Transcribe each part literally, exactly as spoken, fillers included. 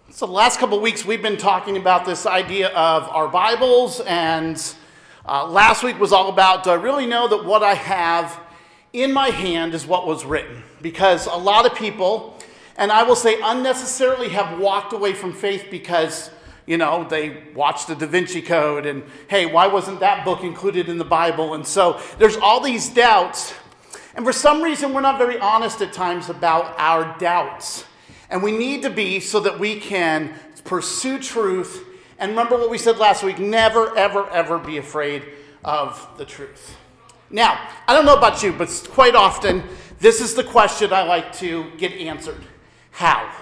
So the last couple of weeks we've been talking about this idea of our Bibles, and uh, last week was all about, do I really know that what I have in my hand is what was written? Because a lot of people, and I will say unnecessarily, have walked away from faith because, you know, they watched the Da Vinci Code and, hey, why wasn't that book included in the Bible? And so there's all these doubts, and for some reason we're not very honest at times about our doubts. And we need to be so that we can pursue truth. And remember what we said last week, never, ever, ever be afraid of the truth. Now, I don't know about you, but quite often, this is the question I like to get answered. How?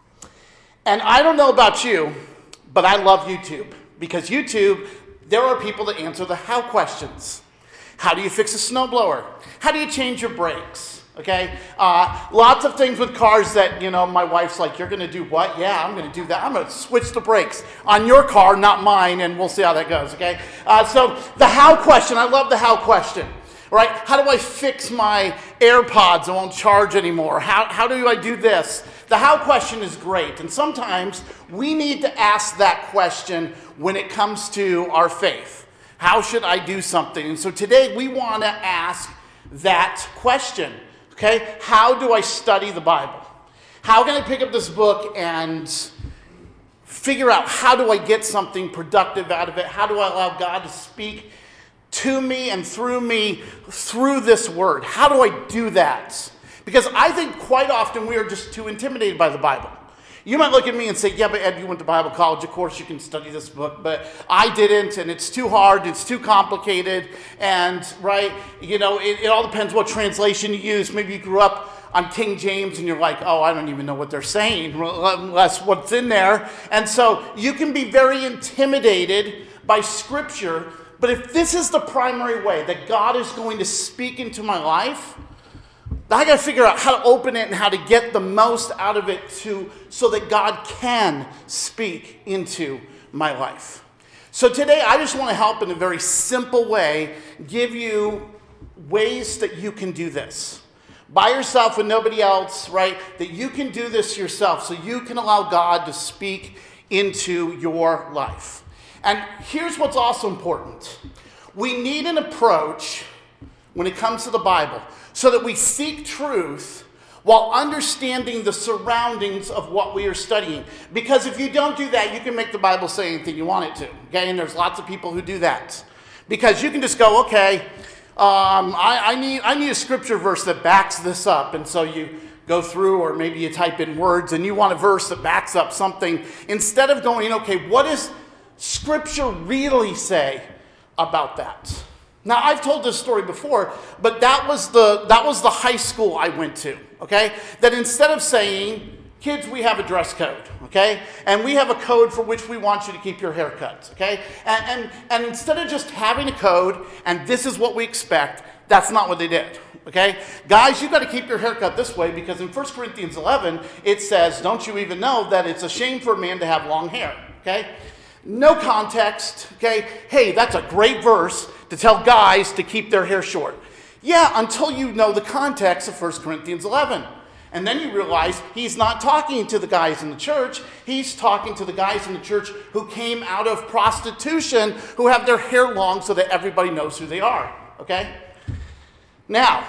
And I don't know about you, but I love YouTube. Because YouTube, there are people that answer the how questions. How do you fix a snowblower? How do you change your brakes? Okay, uh, lots of things with cars that, you know, my wife's like, you're going to do what? Yeah, I'm going to do that. I'm going to switch the brakes on your car, not mine, and we'll see how that goes, okay? Uh, so the how question, I love the how question, right? How do I fix my AirPods? It won't charge anymore. How, how do I do this? The how question is great, and sometimes we need to ask that question when it comes to our faith. How should I do something? And so today we want to ask that question. Okay, how do I study the Bible? How can I pick up this book and figure out how do I get something productive out of it? How do I allow God to speak to me and through me through this word? How do I do that? Because I think quite often we are just too intimidated by the Bible. You might look at me and say, yeah, but Ed, you went to Bible college. Of course you can study this book. But I didn't, and it's too hard. It's too complicated. And, right, you know, it, it all depends what translation you use. Maybe you grew up on King James, and you're like, oh, I don't even know what they're saying, unless what's in there. And so you can be very intimidated by Scripture. But if this is the primary way that God is going to speak into my life, I got to figure out how to open it and how to get the most out of it to, so that God can speak into my life. So today I just want to help in a very simple way, give you ways that you can do this. By yourself with nobody else, right? That you can do this yourself so you can allow God to speak into your life. And here's what's also important. We need an approach when it comes to the Bible, so that we seek truth while understanding the surroundings of what we are studying. Because if you don't do that, you can make the Bible say anything you want it to. Okay, and there's lots of people who do that. Because you can just go, okay, um, I, I need I need a scripture verse that backs this up. And so you go through, or maybe you type in words, and you want a verse that backs up something. Instead of going, okay, what does Scripture really say about that? Now, I've told this story before, but that was the that was the high school I went to, okay? That instead of saying, kids, we have a dress code, okay? And we have a code for which we want you to keep your haircuts, okay? And, and, and instead of just having a code, and this is what we expect, that's not what they did, okay? Guys, you've got to keep your haircut this way, because in First Corinthians eleven, it says, don't you even know that it's a shame for a man to have long hair, okay? No context, okay? Hey, that's a great verse to tell guys to keep their hair short. Yeah, until you know the context of First Corinthians eleven. And then you realize he's not talking to the guys in the church. He's talking to the guys in the church who came out of prostitution, who have their hair long so that everybody knows who they are, okay? Now,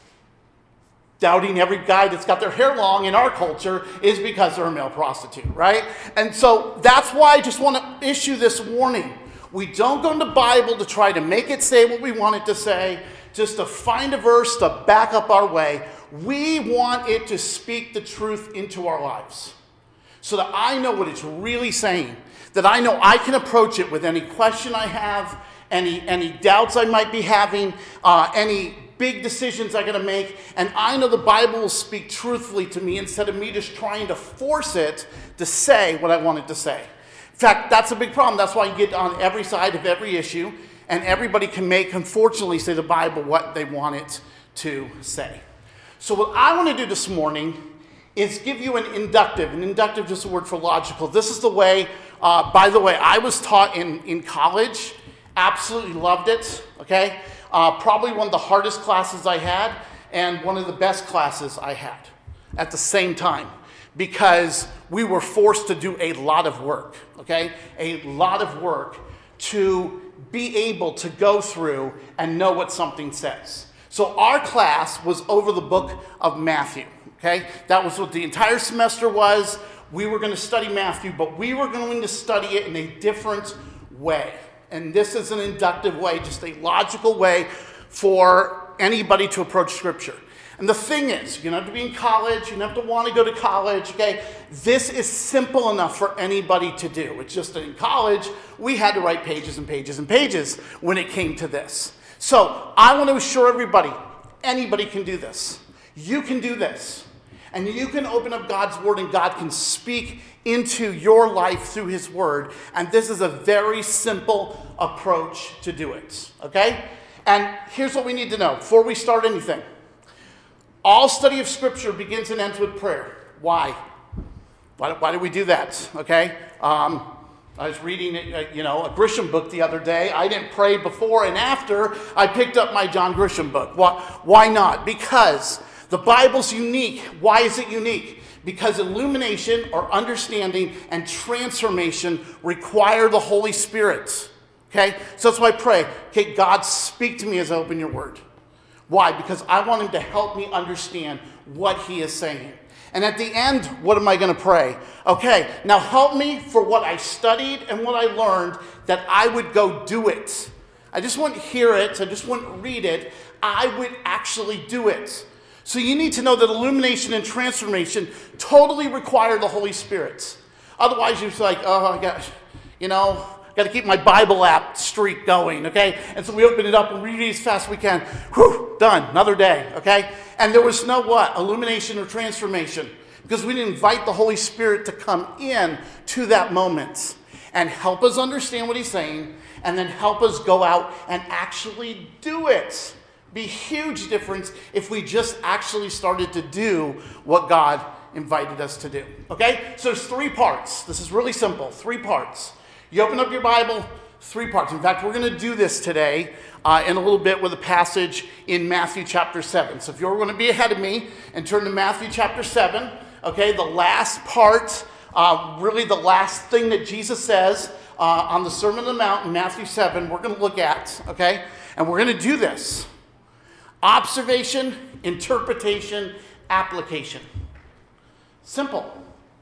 doubting every guy that's got their hair long in our culture is because they're a male prostitute, right? And so that's why I just want to issue this warning. We don't go into the Bible to try to make it say what we want it to say, just to find a verse to back up our way. We want it to speak the truth into our lives so that I know what it's really saying, that I know I can approach it with any question I have, any, any doubts I might be having, uh, any big decisions I got to make, and I know the Bible will speak truthfully to me instead of me just trying to force it to say what I want it to say. In fact, that's a big problem. That's why you get on every side of every issue, and everybody can make, unfortunately, say the Bible what they want it to say. So what I want to do this morning is give you an inductive. An inductive is just a word for logical. This is the way, uh, by the way, I was taught in, in college. Absolutely loved it, okay? Uh, probably one of the hardest classes I had, and one of the best classes I had at the same time. because we were forced to do a lot of work, okay? A lot of work to be able to go through and know what something says. So our class was over the book of Matthew, okay? That was what the entire semester was. We were going to study Matthew, but we were going to study it in a different way. And this is an inductive way, just a logical way for anybody to approach Scripture. And the thing is, you don't have to be in college, you don't have to want to go to college, okay? This is simple enough for anybody to do. It's just that in college, we had to write pages and pages and pages when it came to this. So I want to assure everybody, anybody can do this. You can do this. And you can open up God's Word and God can speak into your life through His Word. And this is a very simple approach to do it, okay? And here's what we need to know before we start anything. All study of Scripture begins and ends with prayer. Why? Why, why do we do that? Okay? Um, I was reading, a, you know, a Grisham book the other day. I didn't pray before and after I picked up my John Grisham book. Why, why not? Because the Bible's unique. Why is it unique? Because illumination or understanding and transformation require the Holy Spirit. Okay? So that's why I pray. Okay, God, speak to me as I open your Word. Why? Because I want him to help me understand what he is saying. And at the end, what am I going to pray? Okay, now help me for what I studied and what I learned, that I would go do it. I just wouldn't hear it. I just wouldn't read it. I would actually do it. So you need to know that illumination and transformation totally require the Holy Spirit. Otherwise, you're like, oh, I got, you know, got to keep my Bible app streak going, okay? And so we open it up and read it as fast as we can. Whew, done, another day, okay? And there was no what? Illumination or transformation. Because we didn't invite the Holy Spirit to come in to that moment and help us understand what he's saying and then help us go out and actually do it. Be a huge difference if we just actually started to do what God invited us to do, okay? So there's three parts. This is really simple, three parts. You open up your Bible, three parts. In fact, we're going to do this today uh, in a little bit with a passage in Matthew chapter seven. So if you're going to be ahead of me and turn to Matthew chapter seven, okay, the last part, uh, really the last thing that Jesus says uh, on the Sermon on the Mount in Matthew seven, we're going to look at, okay? And we're going to do this. Observation, interpretation, application. Simple.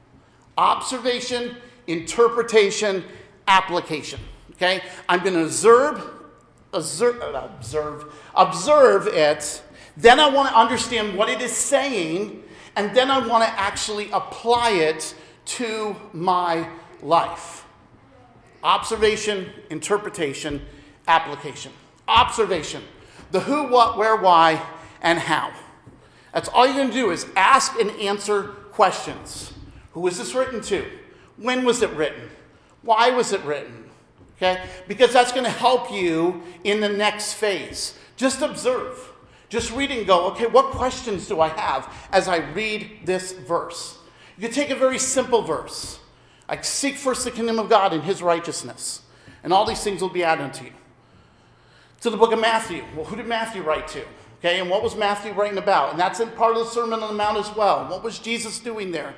Observation, interpretation, application. Okay? I'm going to observe, observe, observe, observe it. Then I want to understand what it is saying, and then I want to actually apply it to my life. Observation, interpretation, application. Observation. The who, what, where, why, and how. That's all you're going to do is ask and answer questions. Who was this written to? When was it written? Why was it written? Okay? Because that's going to help you in the next phase. Just observe. Just read and go, okay, what questions do I have as I read this verse? You can take a very simple verse. Like, seek first the kingdom of God and his righteousness, and all these things will be added unto you. To the book of Matthew. Well, who did Matthew write to? Okay, and what was Matthew writing about? And that's in part of the Sermon on the Mount as well. What was Jesus doing there?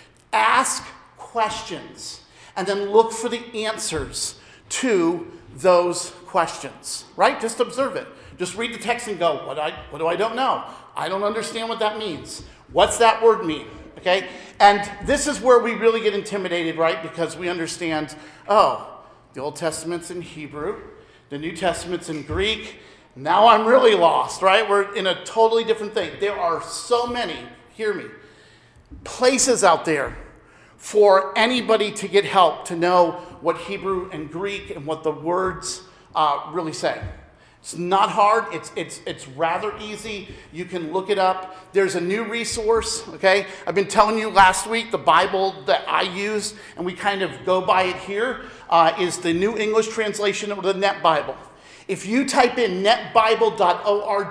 Ask questions and then look for the answers to those questions, right? Just observe it. Just read the text and go, what, I, what do I don't know? I don't understand what that means. What's that word mean? Okay? And this is where we really get intimidated, right? Because we understand, oh, the Old Testament's in Hebrew, the New Testament's in Greek. Now I'm really lost, right? We're in a totally different thing. There are so many, hear me, places out there for anybody to get help to know what Hebrew and Greek and what the words uh, really say. It's not hard. It's, it's, it's rather easy. You can look it up. There's a new resource, okay? I've been telling you last week, the Bible that I use, and we kind of go by it here, uh, is the New English Translation of the Net Bible. If you type in net bible dot org,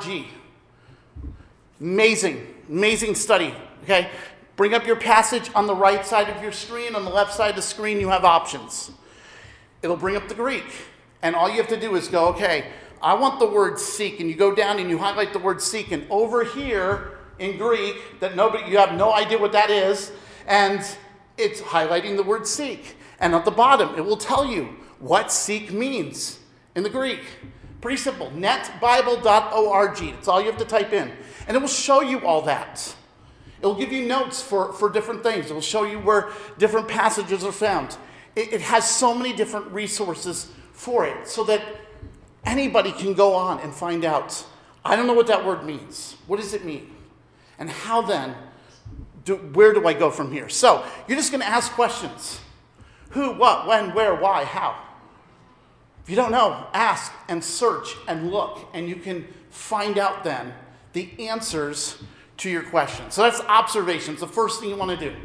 amazing, amazing study, okay? Bring up your passage on the right side of your screen. On the left side of the screen, you have options. It'll bring up the Greek. And all you have to do is go, okay, I want the word seek. And you go down and you highlight the word seek. And over here in Greek, that nobody, you have no idea what that is, And it's highlighting the word seek. And at the bottom, it will tell you what seek means in the Greek. Pretty simple. net bible dot org. That's all you have to type in. And it will show you all that. It will give you notes for, for different things. It will show you where different passages are found. It, it has so many different resources for it so that anybody can go on and find out, I don't know what that word means. What does it mean? And how then, do, where do I go from here? So you're just going to ask questions. Who, what, when, where, why, how. If you don't know, ask and search and look, and you can find out then the answers to your questions. So that's observations. The first thing you want to do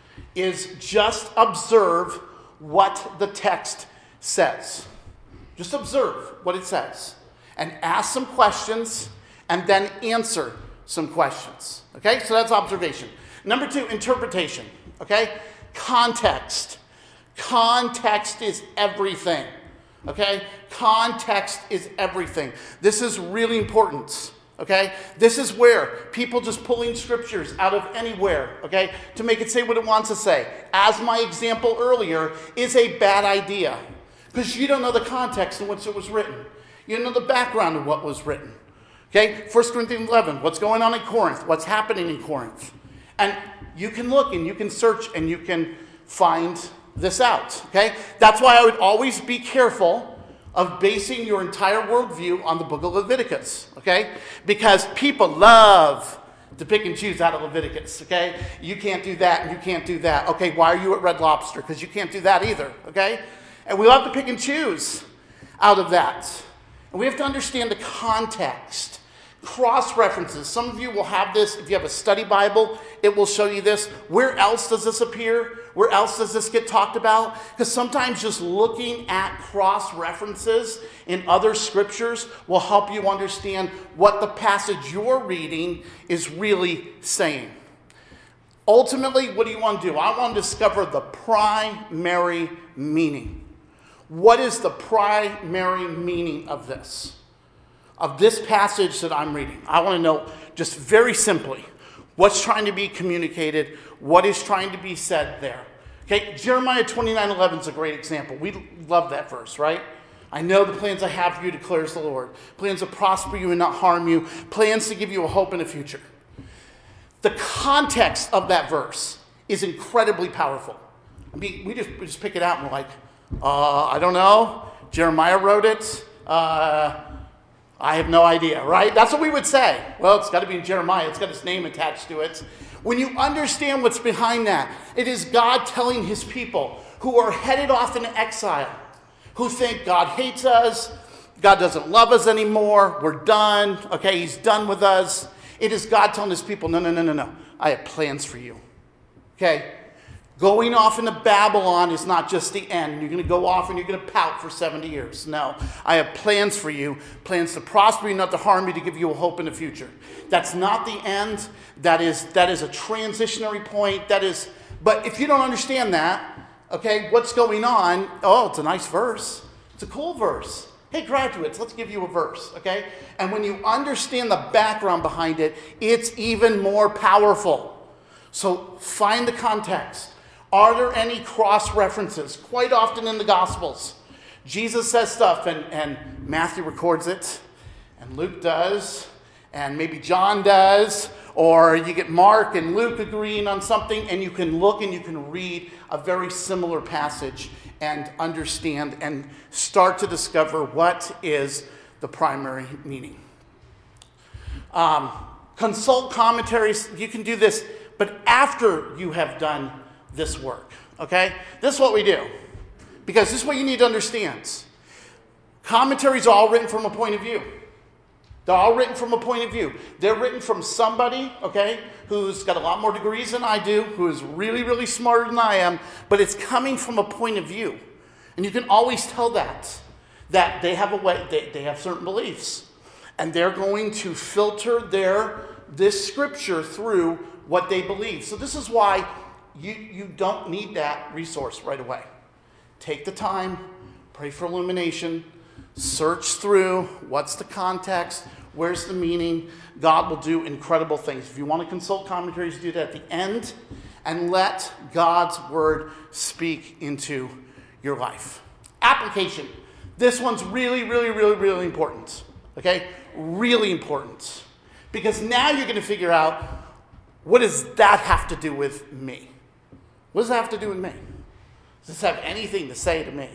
is just observe what the text says. Just observe what it says and ask some questions and then answer some questions. Okay, so that's observation. Number two, interpretation. Okay, context. Context is everything. Okay, context is everything. This is really important. Okay, this is where people just pulling scriptures out of anywhere, okay, to make it say what it wants to say, as my example earlier, is a bad idea. Because you don't know the context in which it was written. You don't know the background of what was written. Okay, First Corinthians eleven, what's going on in Corinth? What's happening in Corinth? And you can look and you can search and you can find this out, okay? That's why I would always be careful of basing your entire worldview on the book of Leviticus, okay? Because people love to pick and choose out of Leviticus, okay? You can't do that and you can't do that. Okay, why are you at Red Lobster? Because you can't do that either, okay? And we love to pick and choose out of that. And we have to understand the context. Cross-references. Some of you will have this. If you have a study Bible, it will show you this. Where else does this appear? Where else does this get talked about? Because sometimes just looking at cross-references in other scriptures will help you understand what the passage you're reading is really saying. Ultimately, what do you want to do? I want to discover the primary meaning. What is the primary meaning of this? Of this passage that I'm reading. I want to know just very simply what's trying to be communicated, what is trying to be said there. Okay, Jeremiah twenty-nine eleven is a great example. We love that verse, right? I know the plans I have for you, declares the Lord. Plans to prosper you and not harm you. Plans to give you a hope and a future. The context of that verse is incredibly powerful. I mean, we just, we just pick it out and we're like, uh, I don't know. Jeremiah wrote it. Uh... I have no idea, right? That's what we would say. Well, it's got to be in Jeremiah. It's got his name attached to it. When you understand what's behind that, it is God telling his people who are headed off into exile, who think God hates us, God doesn't love us anymore, we're done, okay, he's done with us. It is God telling his people, no, no, no, no, no. I have plans for you, okay? Going off into Babylon is not just the end. You're going to go off and you're going to pout for seventy years. No, I have plans for you, plans to prosper you, not to harm you, to give you a hope in the future. That's not the end. That is, that is a transitionary point. That is, but if you don't understand that, okay, what's going on? Oh, it's a nice verse. It's a cool verse. Hey, graduates, let's give you a verse, okay? And when you understand the background behind it, it's even more powerful. So find the context. Are there any cross-references? Quite often in the Gospels, Jesus says stuff, and, and Matthew records it, and Luke does, and maybe John does, or you get Mark and Luke agreeing on something, and you can look and you can read a very similar passage and understand and start to discover what is the primary meaning. Um, consult commentaries. You can do this, but after you have done this work, okay? This is what we do, because this is what you need to understand. Commentaries are all written from a point of view. They're all written from a point of view. They're written from somebody, okay, who's got a lot more degrees than I do, who is really, really smarter than I am, but it's coming from a point of view. And you can always tell that, that they have a way, they, they have certain beliefs, and they're going to filter their, this scripture through what they believe. So this is why You, you don't need that resource right away. Take the time, pray for illumination, search through what's the context, where's the meaning. God will do incredible things. If you want to consult commentaries, do that at the end. and let God's word speak into your life. Application. This one's really, really, really, really important. Okay? Really important. Because now you're going to figure out, what does that have to do with me? What does that have to do with me? Does this have anything to say to me?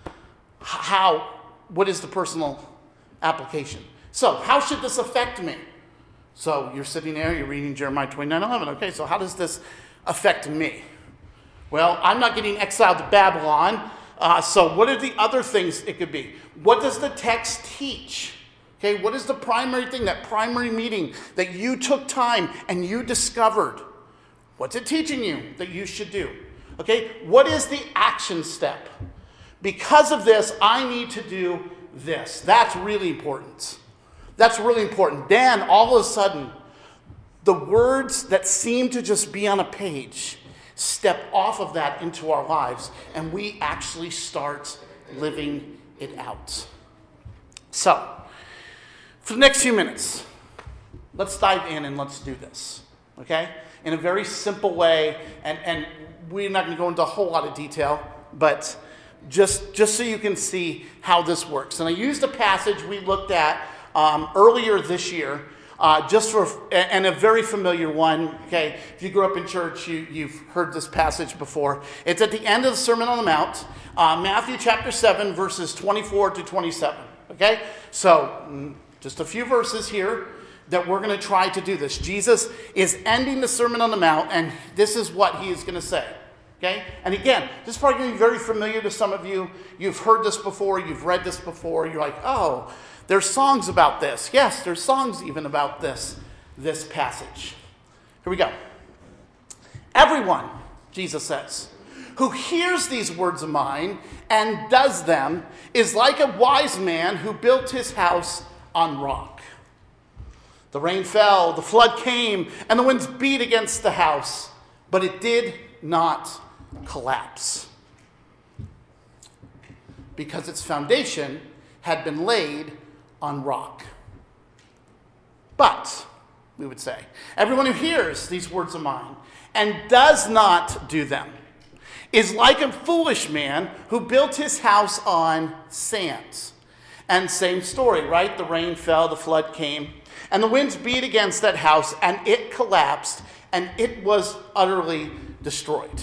How, what is the personal application? So, how should this affect me? So, you're sitting there, you're reading Jeremiah twenty-nine eleven. Okay, so how does this affect me? Well, I'm not getting exiled to Babylon. Uh, so, what are the other things it could be? What does the text teach? Okay, what is the primary thing, that primary meeting that you took time and you discovered? What's it teaching you that you should do? Okay, what is the action step? Because of this, I need to do this. That's really important. That's really important. Then, all of a sudden, the words that seem to just be on a page step off of that into our lives, and we actually start living it out. So, for the next few minutes, let's dive in and let's do this, okay? In a very simple way, and, and we're not going to go into a whole lot of detail, but just, just so you can see how this works. And I used a passage we looked at um, earlier this year, uh, just for, and a very familiar one, okay? If you grew up in church, you, you've heard this passage before. It's at the end of the Sermon on the Mount, uh, Matthew chapter seven, verses twenty-four to twenty-seven, okay? So, just a few verses here that we're going to try to do this. Jesus is ending the Sermon on the Mount, and this is what he is going to say. Okay? And again, this is probably going to be very familiar to some of you. You've heard this before. You've read this before. You're like, oh, there's songs about this. Yes, there's songs even about this, this passage. Here we go. Everyone, Jesus says, who hears these words of mine and does them is like a wise man who built his house on rock. The rain fell, the flood came, and the winds beat against the house, but it did not collapse, because its foundation had been laid on rock. But, we would say, everyone who hears these words of mine and does not do them is like a foolish man who built his house on sand. And same story, right? The rain fell, the flood came, and the winds beat against that house, and it collapsed, and it was utterly destroyed.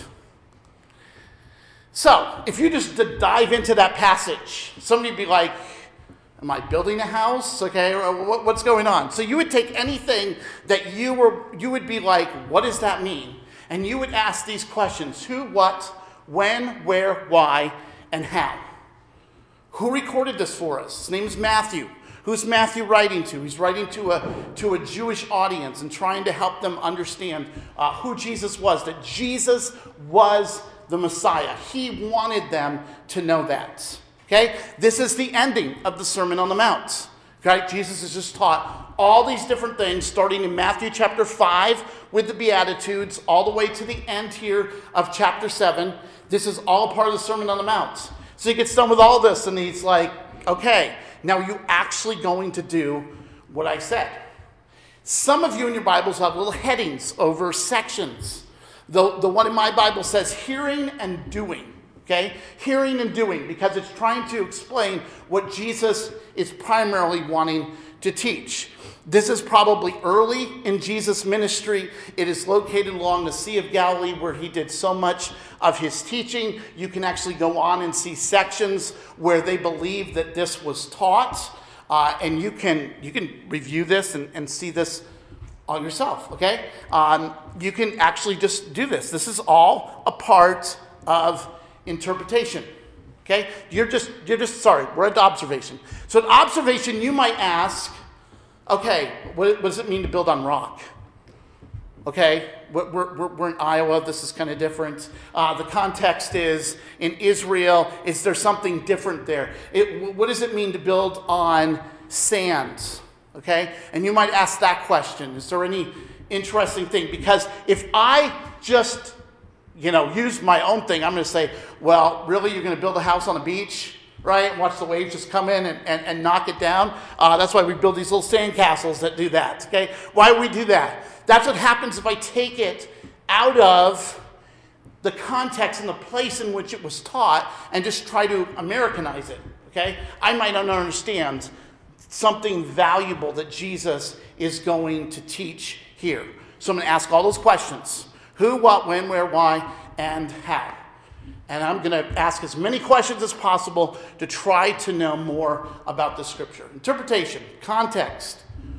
So, if you just dive into that passage, somebody would be like, am I building a house? Okay, or what's going on? So you would take anything that you were, you would be like, what does that mean? And you would ask these questions: who, what, when, where, why, and how. Who recorded this for us? His name is Matthew. Who's Matthew writing to? He's writing to a, to a Jewish audience and trying to help them understand uh, who Jesus was, that Jesus was the Messiah. He wanted them to know that. Okay? This is the ending of the Sermon on the Mount. Okay? Jesus has just taught all these different things, starting in Matthew chapter five with the Beatitudes, all the way to the end here of chapter seven. This is all part of the Sermon on the Mount. So he gets done with all this, and he's like, okay, now are you actually going to do what I said? Some of you in your Bibles have little headings over sections. The, the one in my Bible says hearing and doing. Okay? Hearing and doing, because it's trying to explain what Jesus is primarily wanting to teach. This is probably early in Jesus' ministry. It is located along the Sea of Galilee, where he did so much of his teaching. You can actually go on and see sections where they believe that this was taught. Uh, and you can you can review this and, and see this on yourself, okay? Um, you can actually just do this. This is all a part of interpretation. Okay? You're just, you're just, sorry, we're at observation. So at observation, you might ask, okay, what, what does it mean to build on rock? Okay, we're, we're, we're in Iowa, this is kind of different. Uh, the context is in Israel. Is there something different there? It, what does it mean to build on sand? Okay, and you might ask that question. Is there any interesting thing? Because if I just you know, use my own thing, I'm going to say, well, really, you're going to build a house on a beach, right? Watch the waves just come in and, and, and knock it down. Uh, that's why we build these little sand castles that do that, okay? Why do we do that? That's what happens if I take it out of the context and the place in which it was taught and just try to Americanize it, okay? I might not understand something valuable that Jesus is going to teach here. So I'm going to ask all those questions. Who, what, when, where, why, and how. And I'm going to ask as many questions as possible to try to know more about the scripture. Interpretation, context,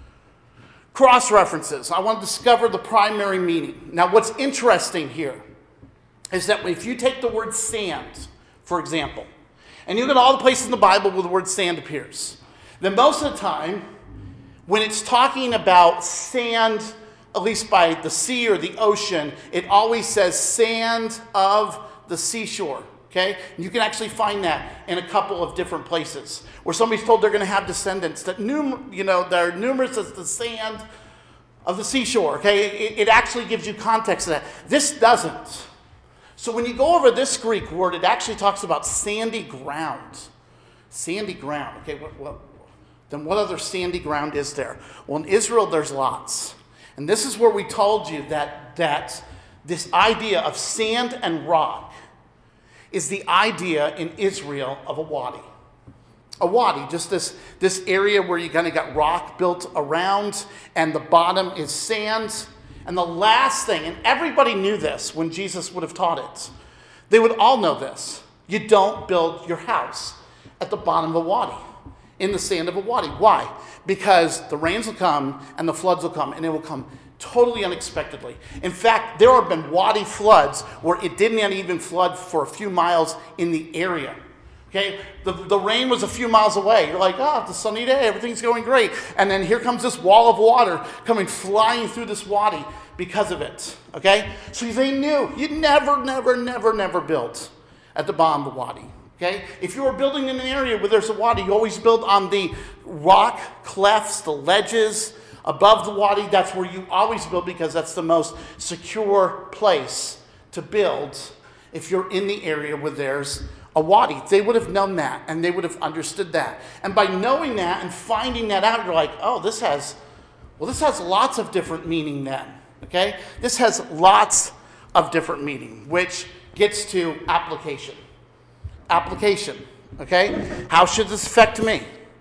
cross-references. I want to discover the primary meaning. Now, what's interesting here is that if you take the word sand, for example, and you look at all the places in the Bible where the word sand appears, then most of the time, when it's talking about sand, at least by the sea or the ocean, it always says sand of the seashore, okay? And you can actually find that in a couple of different places where somebody's told they're going to have descendants that, num- you know, they're numerous as the sand of the seashore, okay? It, it actually gives you context to that. This doesn't. So when you go over this Greek word, it actually talks about sandy ground. Sandy ground, okay? What, what, then what other sandy ground is there? Well, in Israel, there's lots. And this is where we told you that, that this idea of sand and rock is the idea in Israel of a wadi. A wadi, just this, this area where you kind of got rock built around and the bottom is sand. And the last thing, and everybody knew this when Jesus would have taught it, they would all know this. You don't build your house at the bottom of a wadi, in the sand of a wadi. Why? Because the rains will come and the floods will come, and it will come totally unexpectedly. In fact, there have been wadi floods where it didn't even flood for a few miles in the area. Okay, the, the rain was a few miles away. You're like, oh, it's a sunny day, everything's going great. And then here comes this wall of water coming flying through this wadi because of it. Okay, so they knew you never, never, never, never built at the bottom of the wadi. Okay, if you were building in an area where there's a wadi, you always build on the rock clefts, the ledges above the wadi. That's where you always build because that's the most secure place to build if you're in the area where there's a wadi. They would have known that, and they would have understood that. And by knowing that and finding that out, you're like, oh, this has, well, this has lots of different meaning then, okay? This has lots of different meaning, which gets to application. Application, okay? How should this affect me?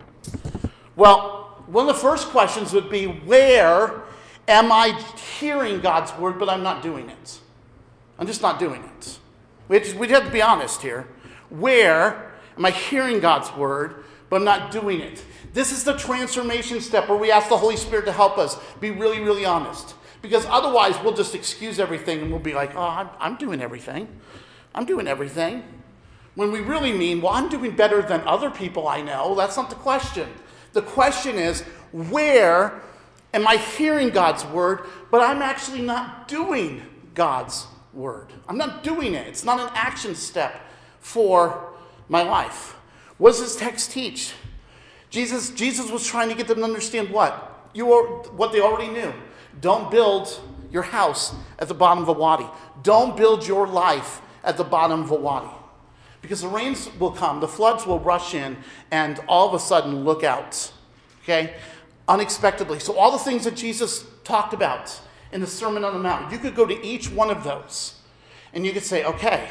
Well, one of the first questions would be, where am I hearing God's word, but I'm not doing it? I'm just not doing it. We just, we have to be honest here. Where am I hearing God's word, but I'm not doing it? This is the transformation step where we ask the Holy Spirit to help us be really, really honest. Because otherwise, we'll just excuse everything and we'll be like, oh, I'm, I'm doing everything. I'm doing everything. When we really mean, well, I'm doing better than other people I know. That's not the question. The question is, where am I hearing God's word, but I'm actually not doing God's word? I'm not doing it. It's not an action step for my life. What does this text teach? Jesus, Jesus was trying to get them to understand what? You are, what they already knew. Don't build your house at the bottom of a wadi. Don't build your life at the bottom of a wadi. Because the rains will come, the floods will rush in, and all of a sudden, look out. Okay? Unexpectedly. So all the things that Jesus talked about in the Sermon on the Mount, you could go to each one of those, and you could say, okay,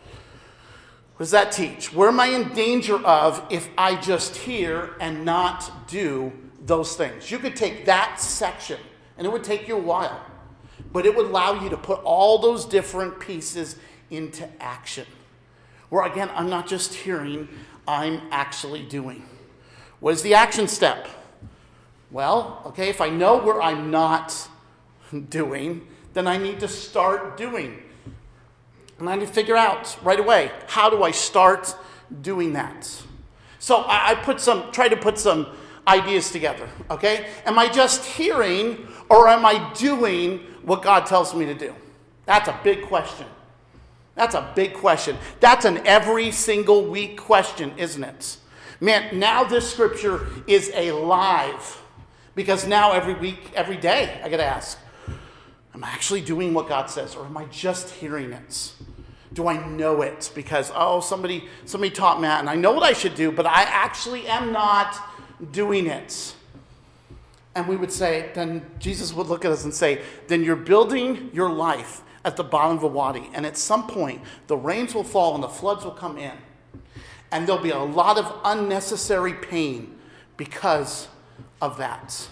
what does that teach? Where am I in danger of if I just hear and not do those things? You could take that section, and it would take you a while, but it would allow you to put all those different pieces into action. Where, again, I'm not just hearing, I'm actually doing. What is the action step? Well, okay, if I know where I'm not doing, then I need to start doing. And I need to figure out right away, how do I start doing that? So I, I put some, try to put some ideas together, okay? Am I just hearing, or am I doing what God tells me to do? That's a big question. That's a big question. That's an every single week question, isn't it? Man, now this scripture is alive. Because now every week, every day, I got to ask, am I actually doing what God says, or am I just hearing it? Do I know it? Because, oh, somebody somebody taught me that, and I know what I should do, but I actually am not doing it. And we would say, then Jesus would look at us and say, then you're building your life at the bottom of a wadi. And at some point, the rains will fall and the floods will come in. And there'll be a lot of unnecessary pain because of that.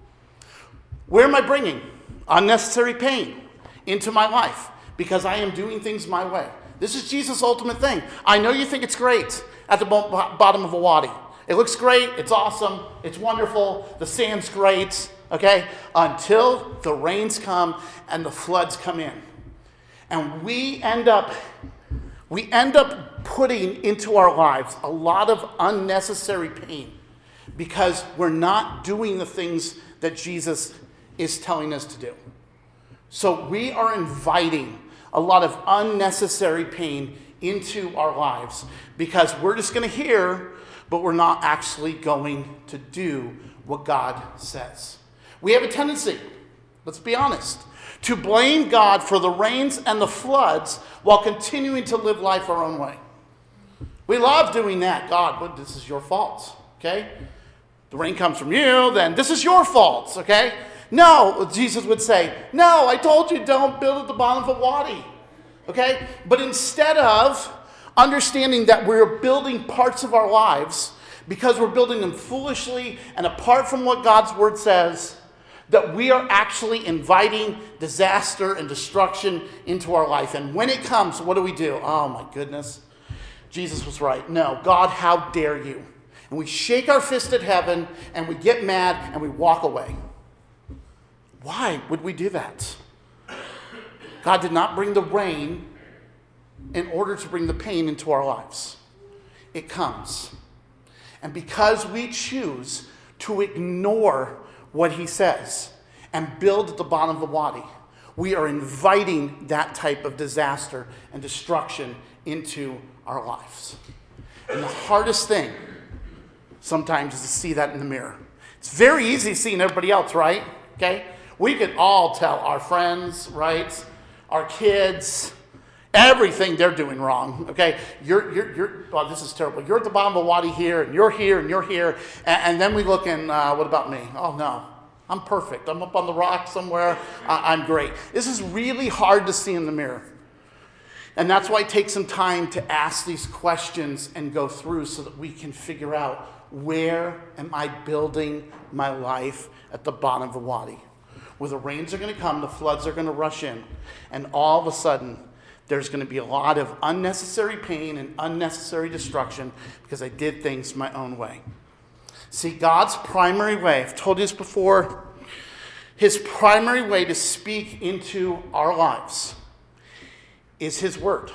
Where am I bringing unnecessary pain into my life? Because I am doing things my way. This is Jesus' ultimate thing. I know you think it's great at the bo- bottom of a wadi. It looks great. It's awesome. It's wonderful. The sand's great. Okay? Until the rains come and the floods come in. And we end up, we end up putting into our lives a lot of unnecessary pain because we're not doing the things that Jesus is telling us to do. So we are inviting a lot of unnecessary pain into our lives because we're just going to hear, but we're not actually going to do what God says. We have a tendency, let's be honest, to blame God for the rains and the floods while continuing to live life our own way. We love doing that. God, well, this is your fault, okay? The rain comes from you, then this is your fault, okay? No, Jesus would say, no, I told you don't build at the bottom of a wadi, okay? But instead of understanding that we're building parts of our lives because we're building them foolishly and apart from what God's word says, that we are actually inviting disaster and destruction into our life. And when it comes, what do we do? Oh my goodness, Jesus was right. No, God, how dare you? And we shake our fist at heaven and we get mad and we walk away. Why would we do that? God did not bring the rain in order to bring the pain into our lives. It comes. And because we choose to ignore what he says and build at the bottom of the wadi, we are inviting that type of disaster and destruction into our lives. And the hardest thing sometimes is to see that in the mirror. It's very easy seeing everybody else, right? Okay? We can all tell our friends, right? Our kids, everything they're doing wrong, okay? You're, you're, you're, oh, this is terrible. You're at the bottom of a wadi here, and you're here, and you're here. And, and then we look and, uh, what about me? Oh, no. I'm perfect. I'm up on the rock somewhere. I, I'm great. This is really hard to see in the mirror. And that's why it takes some time to ask these questions and go through so that we can figure out, where am I building my life at the bottom of a wadi? Where the rains are going to come, the floods are going to rush in, and all of a sudden, there's going to be a lot of unnecessary pain and unnecessary destruction because I did things my own way. See, God's primary way, I've told you this before, his primary way to speak into our lives is his word.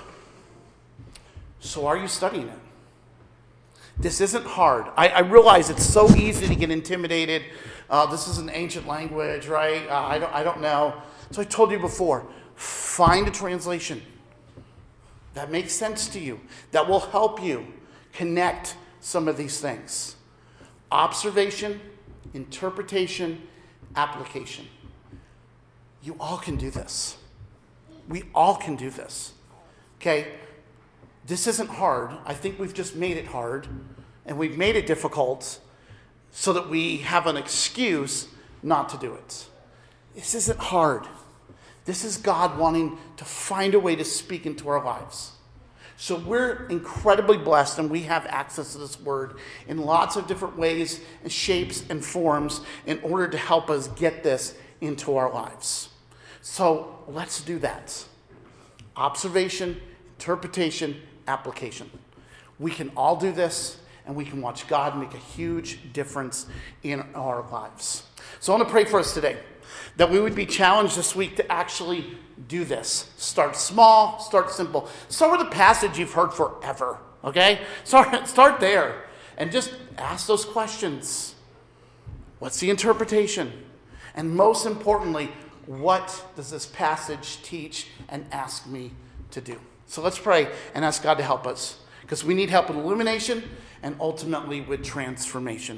So are you studying it? This isn't hard. I, I realize it's so easy to get intimidated. Uh, this is an ancient language, right? Uh, I don't, I don't know. So I told you before, find a translation that makes sense to you, that will help you connect some of these things. Observation, interpretation, application. You all can do this. We all can do this. Okay? This isn't hard. I think we've just made it hard, and we've made it difficult so that we have an excuse not to do it. This isn't hard. This is God wanting to find a way to speak into our lives. So we're incredibly blessed, and we have access to this word in lots of different ways and shapes and forms in order to help us get this into our lives. So let's do that. Observation, interpretation, application. We can all do this, and we can watch God make a huge difference in our lives. So I want to pray for us today, that we would be challenged this week to actually do this. Start small, start simple. Start with a passage you've heard forever, okay? Start, start there, and just ask those questions. What's the interpretation? And most importantly, what does this passage teach and ask me to do? So let's pray and ask God to help us, because we need help with illumination and ultimately with transformation.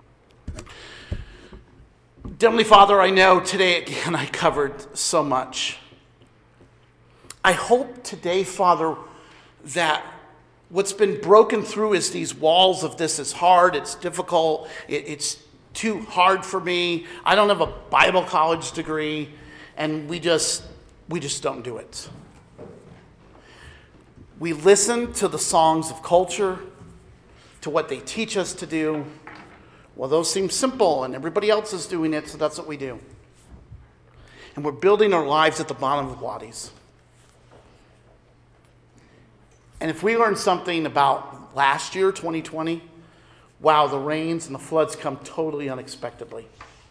Heavenly Father, I know today again I covered so much. I hope today, Father, that what's been broken through is these walls of this is hard, it's difficult, it, it's too hard for me. I don't have a Bible college degree, and we just we just don't do it. We listen to the songs of culture, to what they teach us to do. Well, those seem simple and everybody else is doing it, so that's what we do. And we're building our lives at the bottom of wadis. And if we learned something about last year, twenty twenty, wow, the rains and the floods come totally unexpectedly.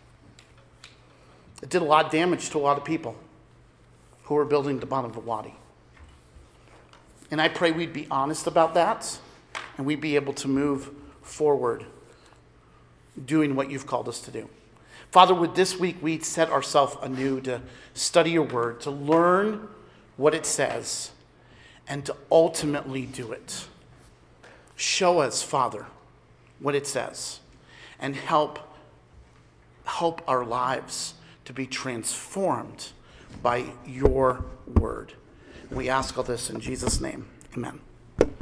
It did a lot of damage to a lot of people who were building at the bottom of a wadi. And I pray we'd be honest about that and we'd be able to move forward doing what you've called us to do. Father, would this week we set ourselves anew to study your word, to learn what it says, and to ultimately do it. Show us, Father, what it says, and help, help our lives to be transformed by your word. We ask all this in Jesus' name. Amen.